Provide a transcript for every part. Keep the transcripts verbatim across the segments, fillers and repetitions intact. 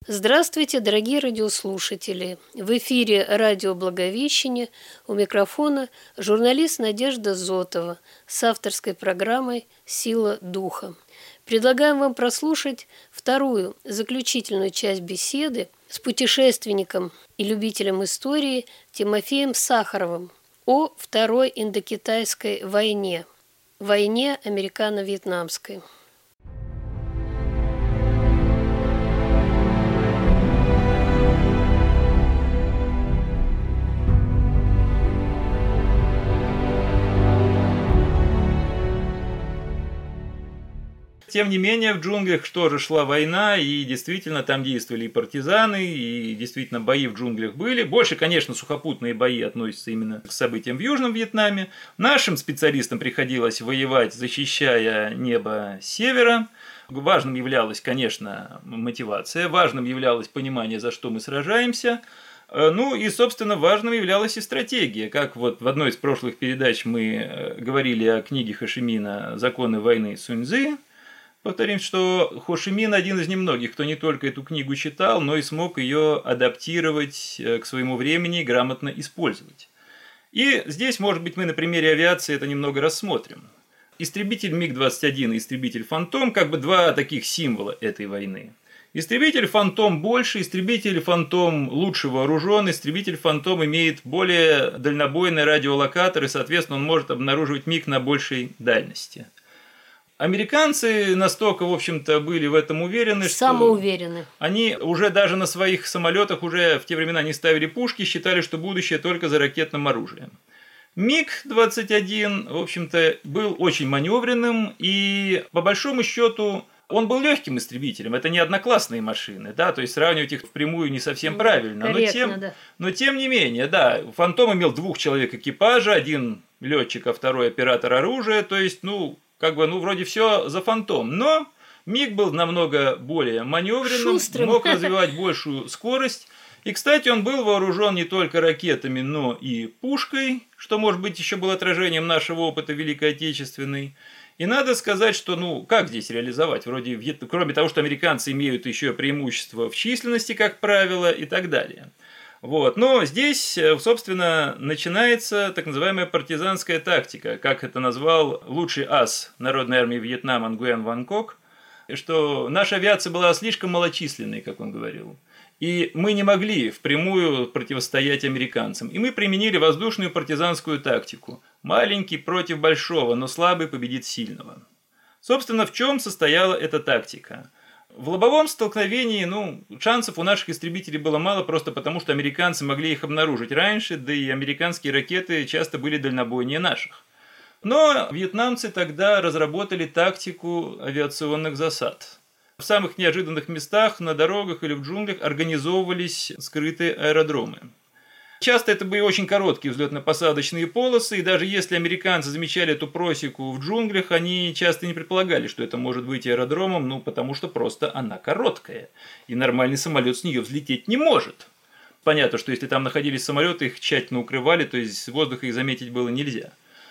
Здравствуйте, дорогие радиослушатели! В эфире радио «Благовещение», у микрофона журналист Надежда Зотова с авторской программой «Сила духа». Предлагаем вам прослушать вторую, заключительную часть беседы с путешественником и любителем истории Тимофеем Сахаровым о Второй Индокитайской войне, войне американо-вьетнамской. Тем не менее, в джунглях тоже шла война, и действительно там действовали и партизаны, и действительно бои в джунглях были. Больше, конечно, сухопутные бои относятся именно к событиям в Южном Вьетнаме. Нашим специалистам приходилось воевать, защищая небо с севера. Важным являлась, конечно, мотивация, важным являлось понимание, за что мы сражаемся. Ну и, собственно, важным являлась и стратегия. Как вот в одной из прошлых передач мы говорили о книге Хошимина «Законы войны» Сунь Цзы. Повторим, что Хо Ши Мин один из немногих, кто не только эту книгу читал, но и смог ее адаптировать к своему времени и грамотно использовать. И здесь, может быть, мы на примере авиации это немного рассмотрим. Истребитель Миг двадцать один и истребитель Фантом как бы два таких символа этой войны. Истребитель Фантом больше, истребитель Фантом лучше вооружен, истребитель Фантом имеет более дальнобойный радиолокатор, и, соответственно, он может обнаруживать Миг на большей дальности. Американцы настолько, в общем-то, были в этом уверены, Самоуверены. что они уже даже на своих самолетах уже в те времена не ставили пушки, считали, что будущее только за ракетным оружием. Миг двадцать один, в общем-то, был очень маневренным, и по большому счету он был легким истребителем. Это не одноклассные машины, да, то есть сравнивать их впрямую не совсем правильно. Корректно, но, тем, да. но тем не менее, да, Фантом имел двух человек экипажа, один летчик, а второй оператор оружия, то есть, ну, как бы, ну, вроде все за Фантом, но Миг был намного более маневренным, Шустрым. Мог развивать большую скорость. И, кстати, он был вооружен не только ракетами, но и пушкой, что, может быть, еще было отражением нашего опыта Великой Отечественной. И надо сказать, что, ну, как здесь реализовать? Вроде, Вьет... кроме того, что американцы имеют еще преимущество в численности, как правило, и так далее. Вот. Но здесь, собственно, начинается так называемая партизанская тактика, как это назвал лучший ас Народной армии Вьетнама Нгуен Ван Кок, что наша авиация была слишком малочисленной, как он говорил, и мы не могли впрямую противостоять американцам, и мы применили воздушную партизанскую тактику. Маленький против большого, но слабый победит сильного. Собственно, в чем состояла эта тактика? В лобовом столкновении, ну, шансов у наших истребителей было мало, просто потому, что американцы могли их обнаружить раньше, да и американские ракеты часто были дальнобойнее наших. Но вьетнамцы тогда разработали тактику авиационных засад. В самых неожиданных местах, на дорогах или в джунглях организовывались скрытые аэродромы. Часто это были очень короткие взлетно-посадочные полосы, и даже если американцы замечали эту просеку в джунглях, они часто не предполагали, что это может быть аэродромом, ну, потому что просто она короткая, и нормальный самолет с нее взлететь не может. Понятно, что если там находились самолеты, их тщательно укрывали, то есть с воздуха их заметить было нельзя.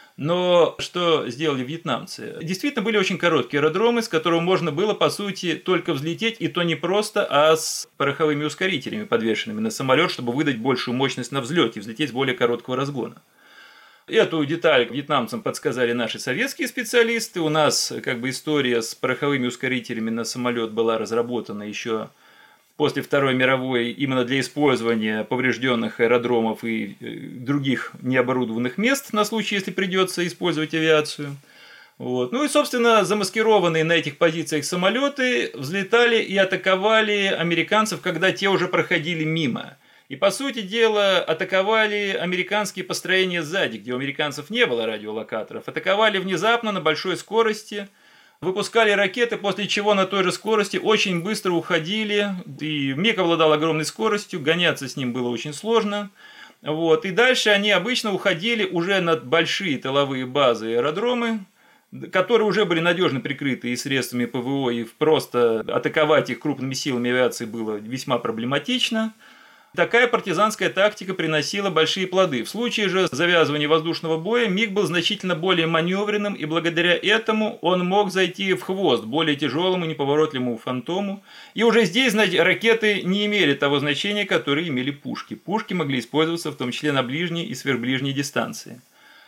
Но что сделали вьетнамцы? Действительно были очень короткие аэродромы, с которого можно было, по сути, только взлететь, и то не просто, а с пороховыми ускорителями, подвешенными на самолет, чтобы выдать большую мощность на взлете, взлететь с более короткого разгона. Эту деталь вьетнамцам подсказали наши советские специалисты. У нас как бы история с пороховыми ускорителями на самолет была разработана еще после Второй мировой именно для использования поврежденных аэродромов и других необорудованных мест на случай, если придется использовать авиацию. Вот. Ну и, собственно, замаскированные на этих позициях самолеты взлетали и атаковали американцев, когда те уже проходили мимо. И, по сути дела, атаковали американские построения сзади, где у американцев не было радиолокаторов. Атаковали внезапно на большой скорости, выпускали ракеты, после чего на той же скорости очень быстро уходили. И Миг обладал огромной скоростью, гоняться с ним было очень сложно. Вот. И дальше они обычно уходили уже на большие тыловые базы и аэродромы, которые уже были надежно прикрыты и средствами ПВО, и просто атаковать их крупными силами авиации было весьма проблематично. Такая партизанская тактика приносила большие плоды. В случае же завязывания воздушного боя МиГ был значительно более маневренным, и благодаря этому он мог зайти в хвост более тяжелому и неповоротливому «Фантому». И уже здесь, знаете, ракеты не имели того значения, которое имели пушки. Пушки могли использоваться в том числе на ближней и сверхближней дистанции.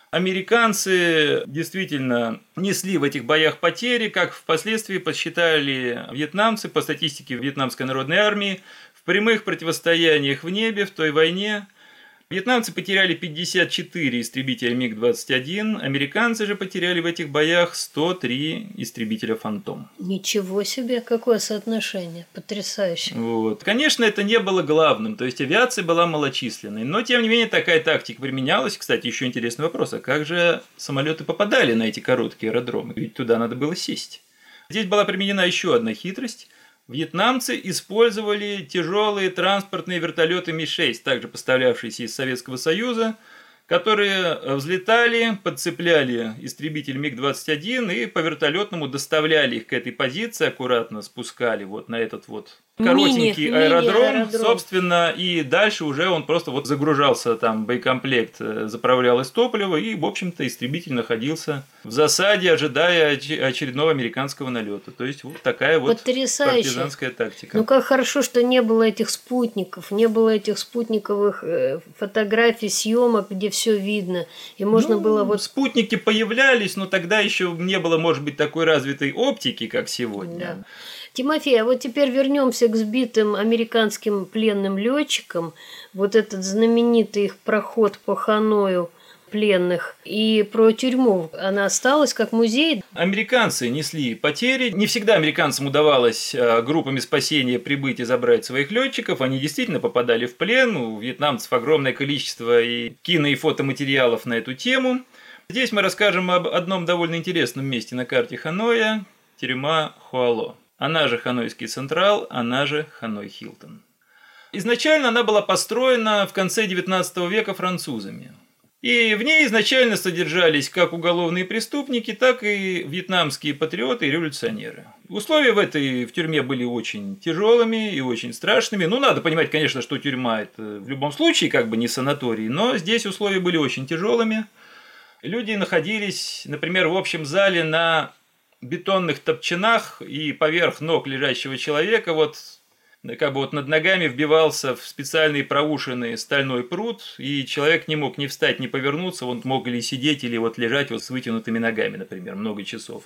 Американцы действительно несли в этих боях потери, как впоследствии подсчитали вьетнамцы по статистике Вьетнамской народной армии. В прямых противостояниях в небе в той войне вьетнамцы потеряли пятьдесят четыре истребителя МиГ двадцать один, американцы же потеряли в этих боях сто три истребителя «Фантом». Ничего себе, какое соотношение, потрясающе. Вот. Конечно, это не было главным, то есть авиация была малочисленной, но тем не менее такая тактика применялась. Кстати, еще интересный вопрос, а как же самолеты попадали на эти короткие аэродромы? Ведь туда надо было сесть. Здесь была применена еще одна хитрость. Вьетнамцы использовали тяжелые транспортные вертолеты Ми шесть, также поставлявшиеся из Советского Союза, которые взлетали, подцепляли истребитель МиГ двадцать один и по вертолетному доставляли их к этой позиции, аккуратно спускали вот на этот вот коротенький мини, аэродром, мини-аэродром. Собственно, и дальше уже он просто вот загружался, там боекомплект заправлялось топливо, и, в общем-то, истребитель находился в засаде, ожидая очередного американского налета. То есть вот такая вот потрясающе. Партизанская тактика. Ну как хорошо, что не было этих спутников, не было этих спутниковых фотографий, съемок, где все видно, и можно ну, было вот... Спутники появлялись, но тогда еще не было, может быть, такой развитой оптики, как сегодня. Да. Тимофей, а вот теперь вернемся к сбитым американским пленным летчикам. Вот этот знаменитый их проход по Ханою пленных и про тюрьму. Она осталась как музей. Американцы несли потери. Не всегда американцам удавалось группами спасения прибыть и забрать своих летчиков. Они действительно попадали в плен. У вьетнамцев огромное количество и кино- и фотоматериалов на эту тему. Здесь мы расскажем об одном довольно интересном месте на карте Ханоя – тюрьма Хуало. Она же Ханойский Централ, она же Ханой Хилтон. Изначально она была построена в конце девятнадцатого века французами. И в ней изначально содержались как уголовные преступники, так и вьетнамские патриоты и революционеры. Условия в этой в тюрьме были очень тяжелыми и очень страшными. Ну, надо понимать, конечно, что тюрьма – это в любом случае как бы не санаторий, но здесь условия были очень тяжелыми. Люди находились, например, в общем зале на бетонных топчанах, и поверх ног лежащего человека вот как бы вот над ногами вбивался в специальные проушины стальной прут, и человек не мог ни встать, ни повернуться, он мог или сидеть, или вот лежать вот с вытянутыми ногами, например, много часов.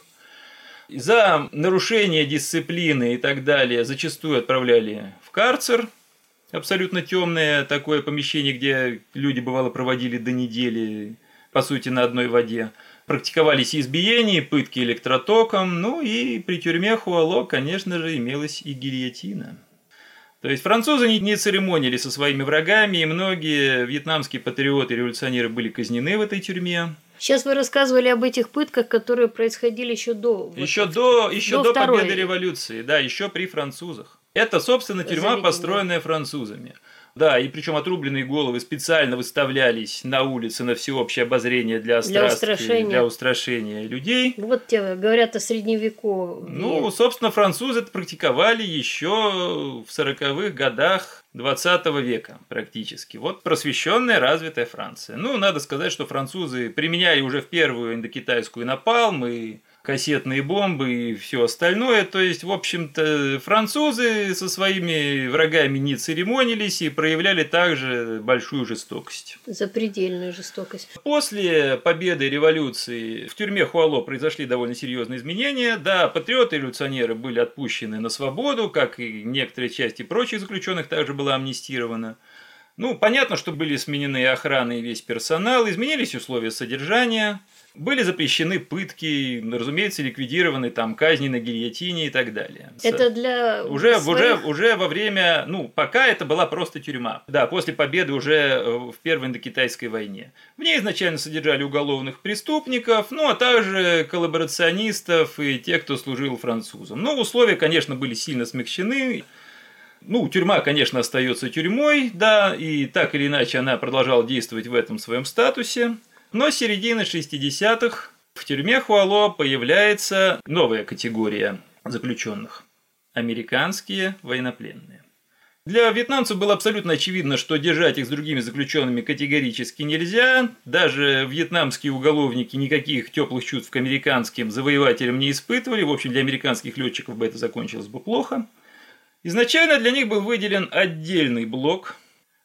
За нарушение дисциплины и так далее зачастую отправляли в карцер, абсолютно темное такое помещение, где люди, бывало, проводили до недели, по сути, на одной воде. Практиковались избиения, пытки электротоком, ну и при тюрьме Хуало, конечно же, имелась и гильотина. То есть французы не церемонили со своими врагами, и многие вьетнамские патриоты и революционеры были казнены в этой тюрьме. Сейчас вы рассказывали об этих пытках, которые происходили еще до... Еще вот, до, еще до, до второй... победы революции, да, еще при французах. Это, собственно, тюрьма, Заведение. построенная французами. Да, и причем отрубленные головы специально выставлялись на улице на всеобщее обозрение для, для, устрашения. для устрашения людей. Вот те говорят о средневековье. Ну, собственно, французы это практиковали еще в сороковых годах двадцатого века практически. Вот просвещенная, развитая Франция. Ну, надо сказать, что французы применяли уже в первую индокитайскую напалм и кассетные бомбы и все остальное. То есть, в общем-то, французы со своими врагами не церемонились и проявляли также большую жестокость. Запредельную жестокость. После победы революции в тюрьме Хуало произошли довольно серьезные изменения. Да, патриоты и революционеры были отпущены на свободу, как и некоторые части прочих заключенных также была амнистирована. Ну, понятно, что были сменены охрана и весь персонал, изменились условия содержания. Были запрещены пытки, разумеется, ликвидированы там казни на гильотине и так далее. Это для уже, своих... уже, уже во время, ну, пока это была просто тюрьма. Да, после победы уже в Первой индокитайской войне. В ней изначально содержали уголовных преступников, ну, а также коллаборационистов и тех, кто служил французам. Но условия, конечно, были сильно смягчены. Ну, тюрьма, конечно, остается тюрьмой, да, и так или иначе она продолжала действовать в этом своем статусе. Но с середины шестидесятых в тюрьме Хуало появляется новая категория заключенных – американские военнопленные. Для вьетнамцев было абсолютно очевидно, что держать их с другими заключенными категорически нельзя. Даже вьетнамские уголовники никаких теплых чувств к американским завоевателям не испытывали. В общем, для американских летчиков бы это закончилось бы плохо. Изначально для них был выделен отдельный блок,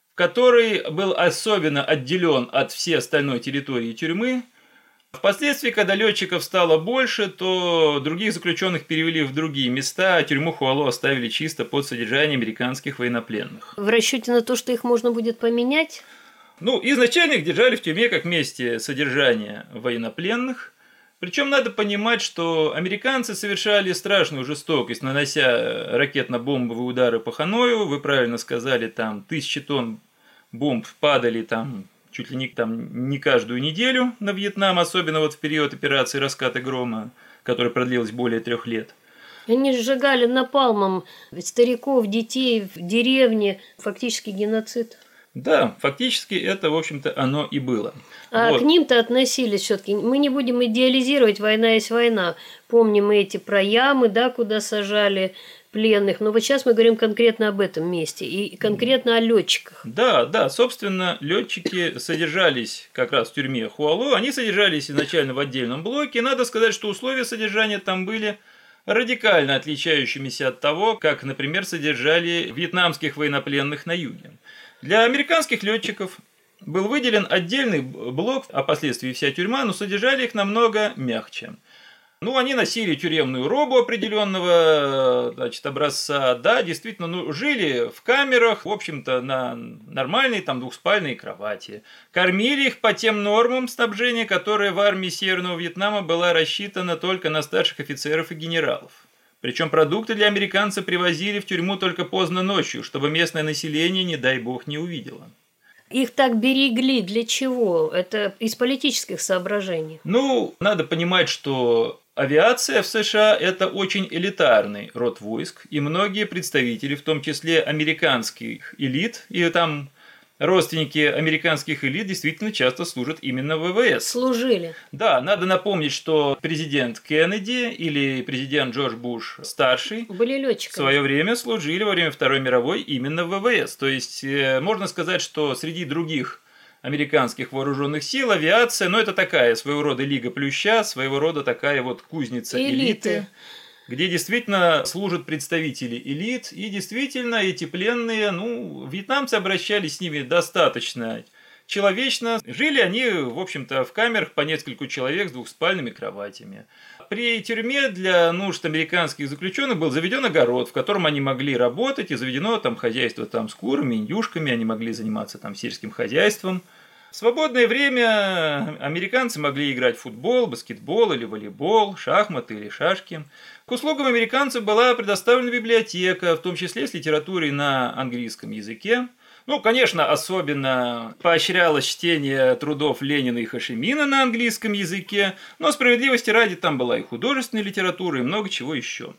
который был особенно отделен от всей остальной территории тюрьмы. Впоследствии, когда летчиков стало больше, то других заключенных перевели в другие места, а тюрьму Хуало оставили чисто под содержание американских военнопленных. В расчете на то, что их можно будет поменять? Ну, изначально их держали в тюрьме как месте содержания военнопленных. Причем надо понимать, что американцы совершали страшную жестокость, нанося ракетно-бомбовые удары по Ханою. Вы правильно сказали, там тысячи тонн бомб падали там чуть ли не, там, не каждую неделю на Вьетнам, особенно вот в период операции «Раскаты грома», которая продлилась более трех лет. Они сжигали напалмом стариков, детей в деревне, фактически геноцид. Да, фактически это, в общем-то, оно и было. А вот. К ним-то относились все-таки. Мы не будем идеализировать, война есть война. Помним мы эти про ямы, да, куда сажали пленных. Но вот сейчас мы говорим конкретно об этом месте и конкретно о летчиках. Да, да, собственно, летчики содержались как раз в тюрьме Хуало. Они содержались изначально в отдельном блоке. Надо сказать, что условия содержания там были радикально отличающимися от того, как, например, содержали вьетнамских военнопленных на юге. Для американских летчиков был выделен отдельный блок, а впоследствии вся тюрьма, но содержали их намного мягче. Ну, они носили тюремную робу определенного, значит, образца, да, действительно, ну, жили в камерах, в общем-то, на нормальной там двухспальной кровати. Кормили их по тем нормам снабжения, которые в армии Северного Вьетнама была рассчитана только на старших офицеров и генералов. Причем продукты для американцев привозили в тюрьму только поздно ночью, чтобы местное население, не дай бог, не увидело. Их так берегли для чего? Это из политических соображений. Ну, надо понимать, что авиация в США – это очень элитарный род войск, и многие представители, в том числе американских элит, и там родственники американских элит действительно часто служат именно в ВВС. Служили. Да, надо напомнить, что президент Кеннеди или президент Джордж Буш старший были летчиками. В свое время служили во время Второй мировой именно в ВВС. То есть можно сказать, что среди других американских вооруженных сил авиация, ну это такая своего рода лига плюща, своего рода такая вот кузница элиты. элиты. Где действительно служат представители элит, и действительно эти пленные, ну, вьетнамцы обращались с ними достаточно человечно. Жили они, в общем-то, в камерах по нескольку человек с двухспальными кроватями. При тюрьме для нужд американских заключенных был заведен огород, в котором они могли работать, и заведено там хозяйство там, с курами, индюшками, они могли заниматься там сельским хозяйством. В свободное время американцы могли играть в футбол, баскетбол или волейбол, шахматы или шашки. К услугам американцев была предоставлена библиотека, в том числе с литературой на английском языке. Ну, конечно, особенно поощрялось чтение трудов Ленина и Хошимина на английском языке, но справедливости ради там была и художественная литература, и много чего еще.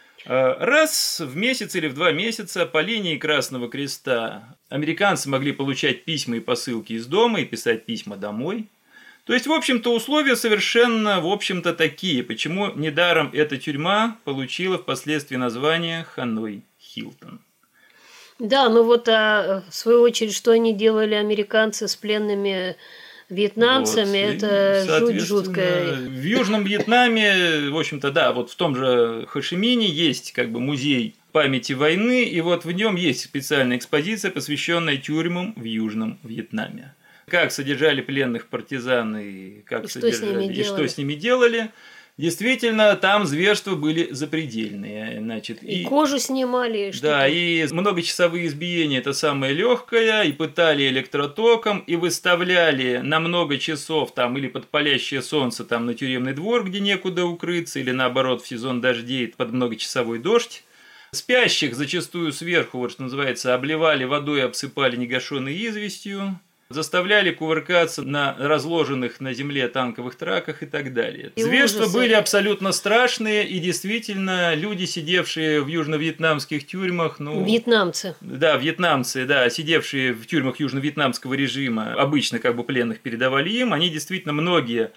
Раз в месяц или в два месяца по линии Красного Креста американцы могли получать письма и посылки из дома и писать письма домой. То есть, в общем-то, условия совершенно, в общем-то, такие. Почему недаром эта тюрьма получила впоследствии название Ханой Хилтон. Да, ну вот, а в свою очередь, что они делали, американцы, с пленными вьетнамцами, вот, это жуть жуткая. В Южном Вьетнаме, в общем-то, да, вот в том же Хошимине есть как бы музей памяти войны, и вот в нем есть специальная экспозиция, посвященная тюрьмам в Южном Вьетнаме. Как содержали пленных партизан и, как и, содержали, что, с и что с ними делали. Действительно, там зверства были запредельные. Значит, и, и кожу снимали. И да, и многочасовые избиения – это самое легкое, и пытали электротоком, и выставляли на много часов там, или под палящее солнце там, на тюремный двор, где некуда укрыться, или наоборот в сезон дождей под многочасовой дождь. Спящих зачастую сверху, вот что называется, обливали водой, обсыпали негашенной известью. Заставляли кувыркаться на разложенных на земле танковых траках и так далее. И зверства ужасы. Были абсолютно страшные, и действительно люди, сидевшие в южно-вьетнамских тюрьмах... Ну, вьетнамцы. Да, вьетнамцы, да, сидевшие в тюрьмах южно-вьетнамского режима, обычно как бы пленных передавали им, они действительно многие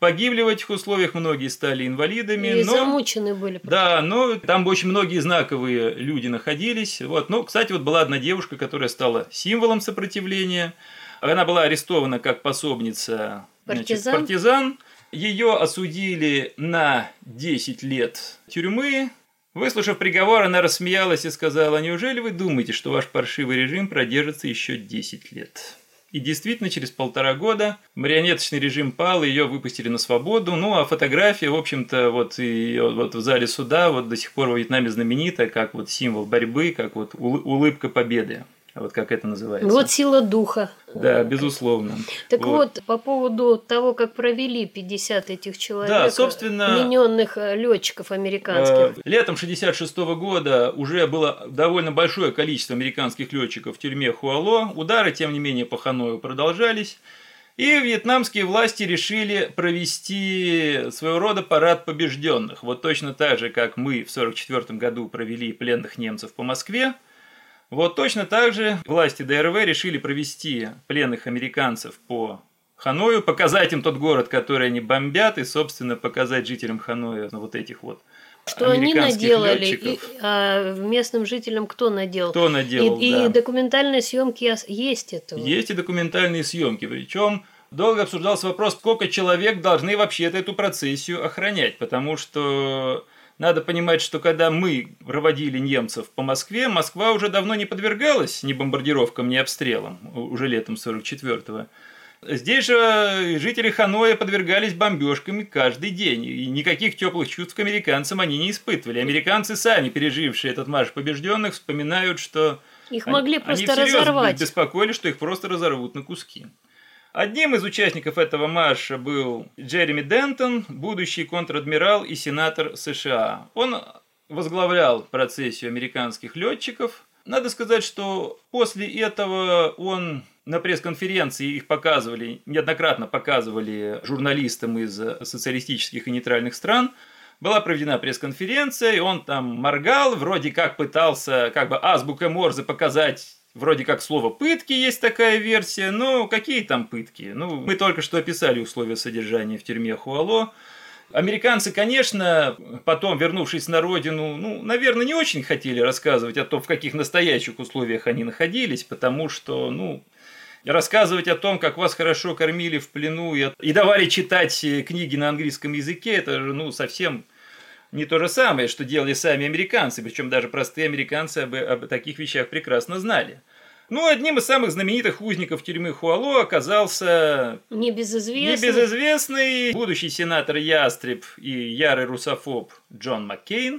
погибли в этих условиях, многие стали инвалидами. И но... замучены были. Да, но там очень многие знаковые люди находились. Вот. Ну, кстати, вот была одна девушка, которая стала символом сопротивления. Она была арестована как пособница партизан. Значит, партизан. Ее осудили на десять лет тюрьмы. Выслушав приговор, она рассмеялась и сказала: «Неужели вы думаете, что ваш паршивый режим продержится еще десять лет?» И действительно, через полтора года марионеточный режим пал, ее выпустили на свободу. Ну, а фотография, в общем-то, вот, и, вот в зале суда вот до сих пор во Вьетнаме знаменита, как вот символ борьбы, как вот улыбка победы. Вот как это называется. Вот сила духа. Да, безусловно. Так вот, вот по поводу того, как провели пятьдесят этих человек, да, собственно, плененных летчиков американских. Э, летом шестьдесят шестого года уже было довольно большое количество американских летчиков в тюрьме Хуало. Удары, тем не менее, по Ханою продолжались. И вьетнамские власти решили провести своего рода парад побежденных. Вот точно так же, как мы в сорок четвёртом году провели пленных немцев по Москве. Вот точно так же власти Дэ Эр вэ решили провести пленных американцев по Ханою, показать им тот город, который они бомбят, и, собственно, показать жителям Ханоя вот этих вот что они наделали, и, а местным жителям кто наделал? Кто наделал, и, да. И документальные съемки есть этого. Есть и документальные съемки, причем долго обсуждался вопрос, сколько человек должны вообще-то эту процессию охранять, потому что... Надо понимать, что когда мы проводили немцев по Москве, Москва уже давно не подвергалась ни бомбардировкам, ни обстрелам, уже летом сорок четвёртого. Здесь же жители Ханоя подвергались бомбежкам каждый день, и никаких теплых чувств к американцам они не испытывали. Американцы, сами пережившие этот марш побежденных, вспоминают, что их могли они, просто они разорвать. беспокоились, что их просто разорвут на куски. Одним из участников этого марша был Джереми Дентон, будущий контр-адмирал и сенатор США. Он возглавлял процессию американских летчиков. Надо сказать, что после этого он на пресс-конференции, их показывали, неоднократно показывали журналистам из социалистических и нейтральных стран, была проведена пресс-конференция, и он там моргал, вроде как пытался как бы азбукой Морзе показать. Вроде как слово «пытки» есть такая версия, но какие там пытки? Ну, мы только что описали условия содержания в тюрьме Хуало. Американцы, конечно, потом, вернувшись на родину, ну, наверное, не очень хотели рассказывать о том, в каких настоящих условиях они находились, потому что, ну, рассказывать о том, как вас хорошо кормили в плену и, и давали читать книги на английском языке, это же, ну, совсем... не то же самое, что делали сами американцы, причем даже простые американцы об, об таких вещах прекрасно знали. Ну, одним из самых знаменитых узников тюрьмы Хуало оказался небезызвестный, небезызвестный будущий сенатор Ястреб и ярый русофоб Джон Маккейн.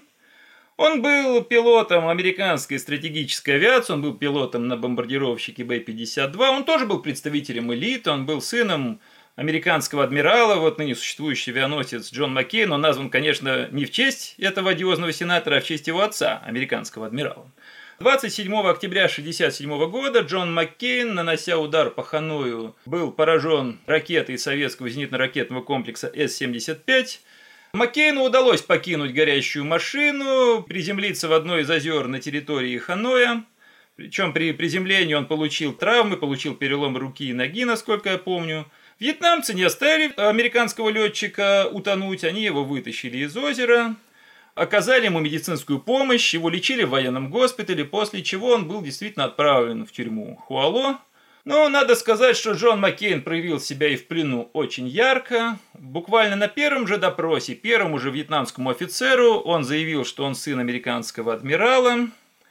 Он был пилотом американской стратегической авиации, он был пилотом на бомбардировщике Бэ пятьдесят два, он тоже был представителем элиты, он был сыном американского адмирала, вот ныне существующий авианосец Джон Маккейн. Он назван, конечно, не в честь этого одиозного сенатора, а в честь его отца, американского адмирала. двадцать седьмого октября тысяча девятьсот шестьдесят седьмого года Джон Маккейн, нанося удар по Ханою, был поражен ракетой советского зенитно-ракетного комплекса Эс семьдесят пять. Маккейну удалось покинуть горящую машину, приземлиться в одно из озер на территории Ханоя. Причем при приземлении он получил травмы, получил перелом руки и ноги, насколько я помню. Вьетнамцы не оставили американского летчика утонуть, они его вытащили из озера, оказали ему медицинскую помощь, его лечили в военном госпитале, после чего он был действительно отправлен в тюрьму Хуало. Но надо сказать, что Джон Маккейн проявил себя и в плену очень ярко. Буквально на первом же допросе, первому же вьетнамскому офицеру, он заявил, что он сын американского адмирала.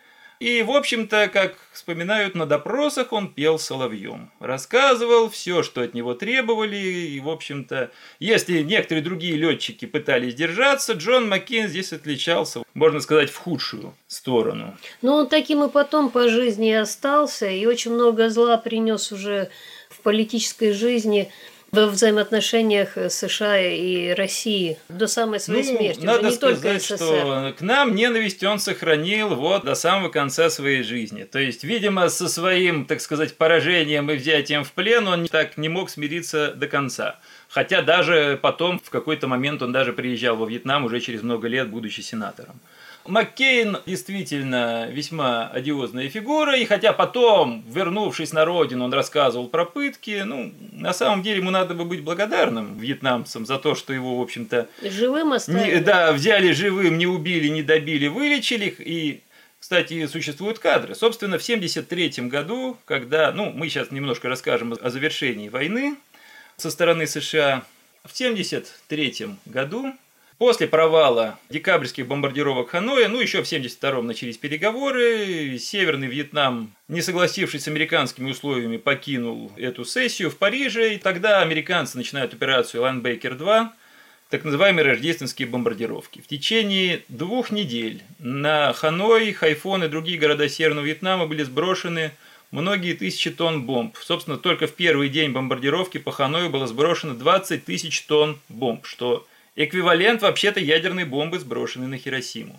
И, в общем-то, как вспоминают на допросах, он пел соловьем. Рассказывал все, что от него требовали. И, в общем-то, если некоторые другие летчики пытались держаться, Джон Маккейн здесь отличался, можно сказать, в худшую сторону. Но он таким и потом по жизни и остался. И очень много зла принес уже в политической жизни, во взаимоотношениях США и России до самой своей ну, смерти. Надо не сказать, только СССР. что к нам ненависть он сохранил вот до самого конца своей жизни. То есть, видимо, со своим, так сказать, поражением и взятием в плен он так не мог смириться до конца. Хотя даже потом, в какой-то момент, он даже приезжал во Вьетнам уже через много лет, будучи сенатором. Маккейн действительно весьма одиозная фигура, и хотя потом, вернувшись на родину, он рассказывал про пытки, ну, на самом деле ему надо бы быть благодарным вьетнамцам за то, что его, в общем-то... Живым оставили. Не, да, взяли живым, не убили, не добили, вылечили их, и... Кстати, существуют кадры. Собственно, в семьдесят третьем году, когда, ну, мы сейчас немножко расскажем о завершении войны со стороны США, в семьдесят третьем году, после провала декабрьских бомбардировок Ханоя, ну, еще в семьдесят втором начались переговоры, Северный Вьетнам, не согласившись с американскими условиями, покинул эту сессию в Париже, и тогда американцы начинают операцию Лайнбекер два, так называемые рождественские бомбардировки. В течение двух недель на Ханой, Хайфон и другие города Северного Вьетнама были сброшены многие тысячи тонн бомб. Собственно, только в первый день бомбардировки по Ханою было сброшено двадцать тысяч тонн бомб, что эквивалент вообще-то ядерной бомбы, сброшенной на Хиросиму.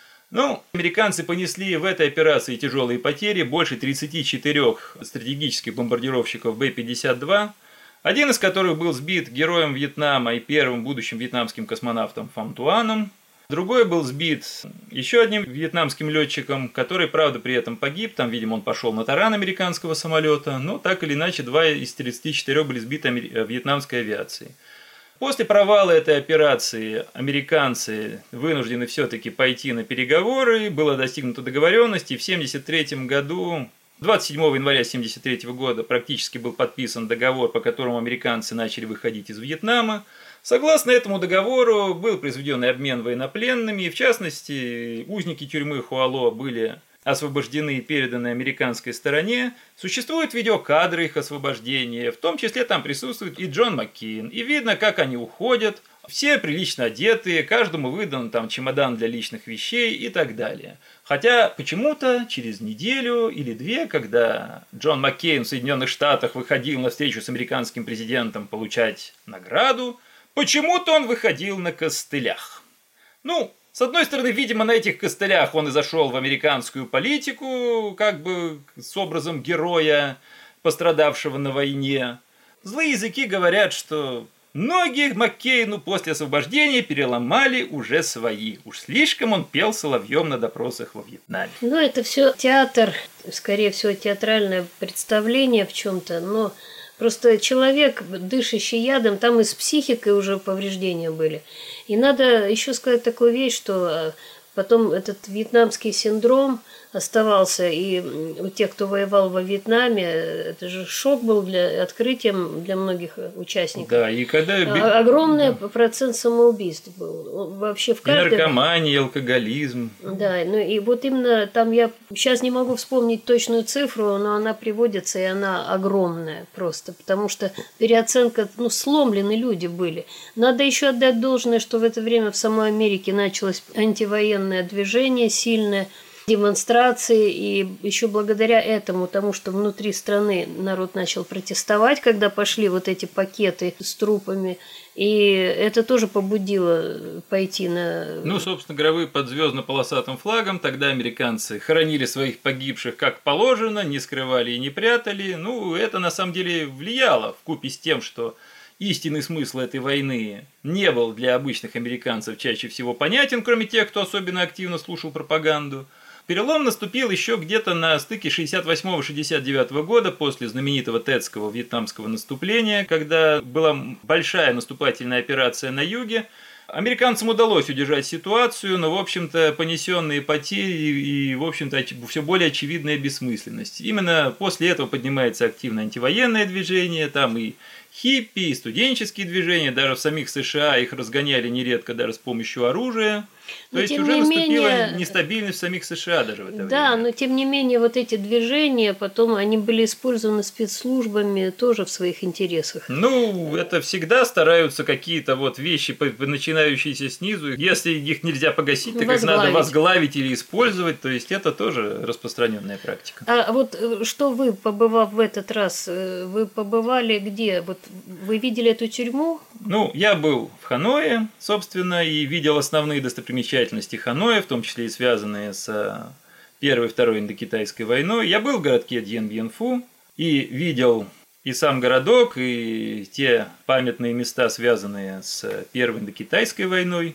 Ну, американцы понесли в этой операции тяжелые потери, больше тридцати четырёх стратегических бомбардировщиков Бэ пятьдесят два, один из которых был сбит героем Вьетнама и первым будущим вьетнамским космонавтом Фам Туаном. Другой был сбит еще одним вьетнамским летчиком, который, правда, при этом погиб. Там, видимо, он пошел на таран американского самолета. Но так или иначе, два из тридцати четырёх были сбиты вьетнамской авиацией. После провала этой операции американцы вынуждены все-таки пойти на переговоры. Была достигнута договоренность, и в семьдесят третьем году... двадцать седьмого января семьдесят третьего года практически был подписан договор, по которому американцы начали выходить из Вьетнама. Согласно этому договору был произведен обмен военнопленными, и в частности узники тюрьмы Хуало были освобождены и переданы американской стороне. Существуют видеокадры их освобождения, в том числе там присутствует и Джон Маккейн. И видно, как они уходят, все прилично одетые, каждому выдан там чемодан для личных вещей и так далее. Хотя почему-то через неделю или две, когда Джон Маккейн в Соединенных Штатах выходил на встречу с американским президентом получать награду, почему-то он выходил на костылях. Ну, с одной стороны, видимо, на этих костылях он и зашел в американскую политику, как бы с образом героя, пострадавшего на войне. Злые языки говорят, что ноги Маккейну после освобождения переломали уже свои. Уж слишком он пел соловьем на допросах во Вьетнаме. Ну, это все театр, скорее всего, театральное представление в чем-то, но просто человек, дышащий ядом, там и с психикой уже повреждения были. И надо еще сказать такую вещь, что потом этот вьетнамский синдром оставался, и у тех, кто воевал во Вьетнаме, это же шок был для открытием для многих участников. Да, и когда... Огромный да. процент самоубийств был. Вообще в каждой... И наркомания, и алкоголизм. Да, ну и вот именно там я сейчас не могу вспомнить точную цифру, но она приводится, и она огромная просто, потому что переоценка, ну, сломлены люди были. Надо еще отдать должное, что в это время в самой Америке началось антивоенное движение сильное, демонстрации, и еще благодаря этому, тому, что внутри страны народ начал протестовать, когда пошли вот эти пакеты с трупами, и это тоже побудило пойти на... Ну, собственно говоря, под звездно-полосатым флагом тогда американцы хоронили своих погибших как положено, не скрывали и не прятали. Ну, это на самом деле влияло вкупе с тем, что истинный смысл этой войны не был для обычных американцев чаще всего понятен, кроме тех, кто особенно активно слушал пропаганду. Перелом наступил еще где-то на стыке шестьдесят восьмого — шестьдесят девятого года, после знаменитого Тетского вьетнамского наступления, когда была большая наступательная операция на юге. Американцам удалось удержать ситуацию, но, в общем-то, понесенные потери и, в общем-то, все более очевидная бессмысленность. Именно после этого поднимается активное антивоенное движение, там и хиппи, и студенческие движения, даже в самих США их разгоняли нередко даже с помощью оружия. То но есть уже не наступила менее... нестабильность в самих США даже в это да, время. но тем не менее вот эти движения потом они были использованы спецслужбами тоже в своих интересах. Ну, это всегда стараются какие-то вот вещи, начинающиеся снизу. Если их нельзя погасить, так их надо возглавить или использовать. То есть это тоже распространенная практика. А вот что вы, побывав в этот раз, вы побывали где? Вот вы видели эту тюрьму? Ну, я был в Ханое, собственно, и видел основные достопримечательности Ханоя, в том числе и связанные с Первой и Второй Индокитайской войной. Я был в городке Дьен-Бьен-Фу и видел и сам городок, и те памятные места, связанные с Первой Индокитайской войной.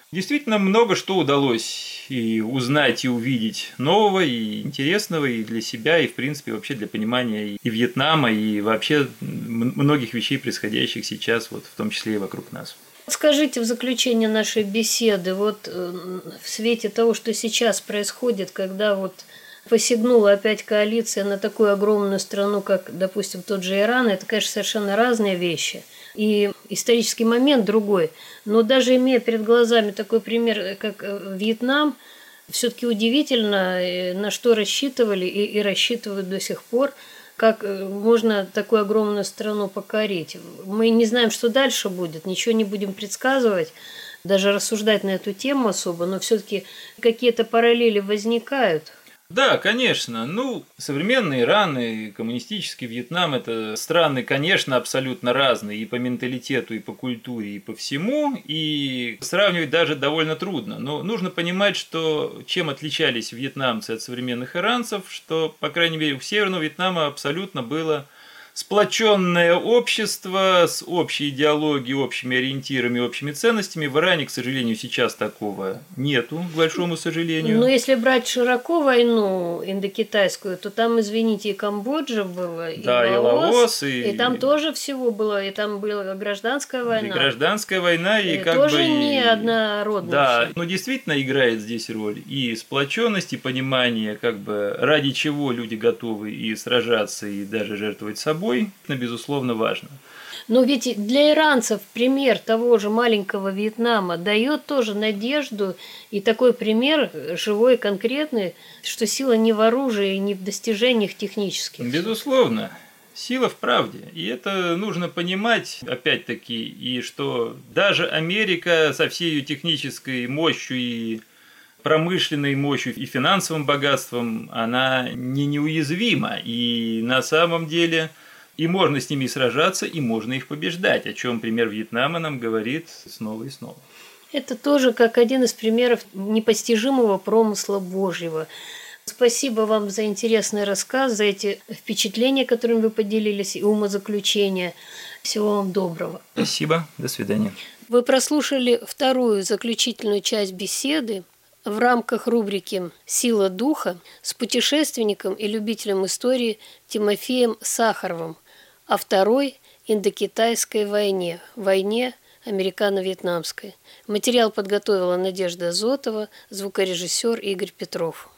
Действительно, много что удалось и узнать, и увидеть нового, и интересного, и для себя, и, в принципе, вообще для понимания и Вьетнама, и вообще многих вещей, происходящих сейчас, вот, в том числе и вокруг нас. Скажите в заключение нашей беседы, вот в свете того, что сейчас происходит, когда вот посягнула опять коалиция на такую огромную страну, как, допустим, тот же Иран, это, конечно, совершенно разные вещи. И исторический момент другой. Но даже имея перед глазами такой пример, как Вьетнам, все-таки удивительно, на что рассчитывали и, и рассчитывают до сих пор, как можно такую огромную страну покорить. Мы не знаем, что дальше будет, ничего не будем предсказывать, даже рассуждать на эту тему особо, но все-таки какие-то параллели возникают. Да, конечно. Ну, современный Иран и коммунистический Вьетнам – это страны, конечно, абсолютно разные и по менталитету, и по культуре, и по всему, и сравнивать даже довольно трудно. Но нужно понимать, что чем отличались вьетнамцы от современных иранцев, что, по крайней мере, у Северного Вьетнама абсолютно было сплоченное общество с общей идеологией, общими ориентирами, общими ценностями. В Иране, к сожалению, сейчас такого нету, к большому сожалению. Но если брать широко войну индокитайскую, то там, извините, и Камбоджа была, и да, Лаос, и Лаос, и... и там тоже всего было, и там была гражданская война. И гражданская война, и, и как тоже бы... Тоже не однородная. Да, но действительно играет здесь роль и сплоченность, и понимание, как бы ради чего люди готовы и сражаться, и даже жертвовать собой. Безусловно, важно. Но ведь для иранцев пример того же маленького Вьетнама дает тоже надежду, и такой пример живой, конкретный, что сила не в оружии и не в достижениях технических. Безусловно. Сила в правде. И это нужно понимать, опять-таки, и что даже Америка со всей ее технической мощью и промышленной мощью и финансовым богатством, она не неуязвима. И на самом деле... И можно с ними сражаться, и можно их побеждать, о чем пример Вьетнама нам говорит снова и снова. Это тоже как один из примеров непостижимого промысла Божьего. Спасибо вам за интересный рассказ, за эти впечатления, которыми вы поделились, и умозаключения. Всего вам доброго. Спасибо. До свидания. Вы прослушали вторую заключительную часть беседы в рамках рубрики «Сила духа» с путешественником и любителем истории Тимофеем Сахаровым о Второй индокитайской войне, войне американо-вьетнамской. Материал подготовила Надежда Зотова, звукорежиссер Игорь Петров.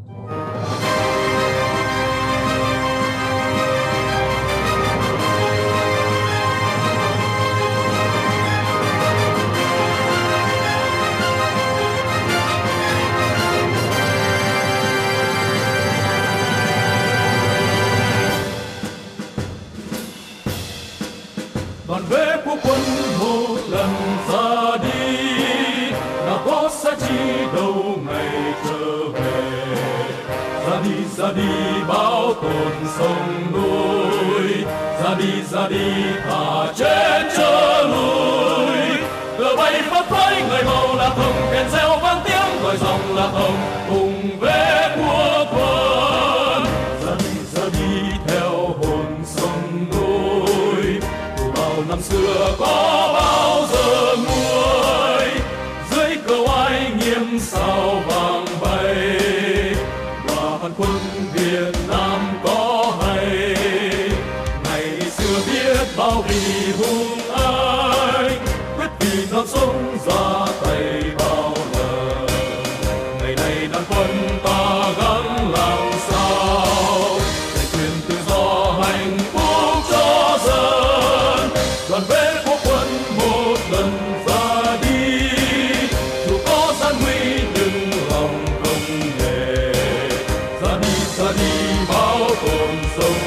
Đoàn vệ của quân một lần ra đi, nào có xa chi đâu ngày trở về. Ra đi ra đi bao tồn sông núi, ra đi ra đi thà chết chớ lùi. Cờ bay phất phới người màu là thồng, kèn reo vang tiếng gọi dòng là thồng, cùng vệ của quân. Ra đi ra đi theo hồn sông núi, năm xưa có bao giờ nguôi, dưới cờ oai nghiêm sao vàng bay, và hàn quân Việt Nam có hay. Ngày xưa biết bao vì hùng anh, quyết vì non sông ra tay bao lần. Ngày nay đàn quân ta gắng làm sao, để quyền tự do hạnh phúc cho dân. Đoàn vệ của quân một lần ra đi, dù có gian nguy nhưng lòng không hề. Ra đi ra đi bao tồn sông